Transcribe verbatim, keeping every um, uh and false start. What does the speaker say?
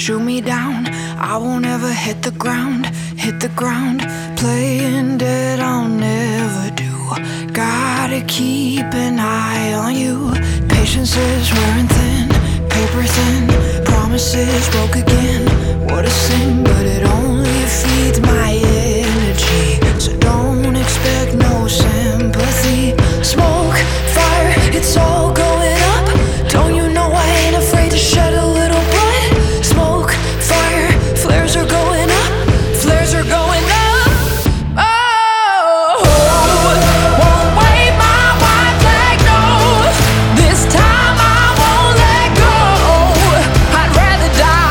shoot me down. I won't ever hit the ground, hit the ground. Playing dead I'll never do. Gotta keep an eye on you. Patience is wearing thin, paper thin. Promises broke again. What a sin, but it only feeds my